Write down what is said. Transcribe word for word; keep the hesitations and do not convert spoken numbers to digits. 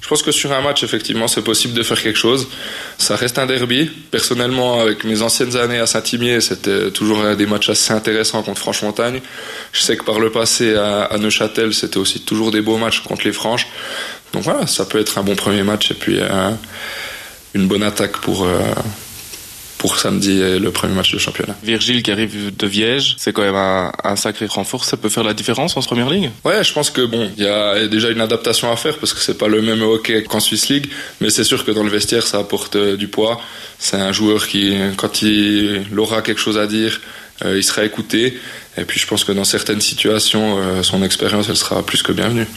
Je pense que sur un match, effectivement, c'est possible de faire quelque chose. Ça reste un derby. Personnellement, avec mes anciennes années à Saint-Imier, c'était toujours des matchs assez intéressants contre Franche-Montagne. Je sais que par le passé, à, à Neuchâtel, c'était aussi toujours des beaux matchs contre les Franches. Donc voilà, ça peut être un bon premier match et puis euh, une bonne attaque pour... Euh, pour samedi, le premier match de championnat. Virgile qui arrive de Viège, c'est quand même un, un sacré renfort. Ça peut faire la différence en première ligue? Ouais, je pense que bon, il y a déjà une adaptation à faire parce que c'est pas le même hockey qu'en Swiss League, mais c'est sûr que dans le vestiaire, ça apporte du poids. C'est un joueur qui, quand il aura quelque chose à dire, euh, il sera écouté. Et puis je pense que dans certaines situations, euh, son expérience, elle sera plus que bienvenue.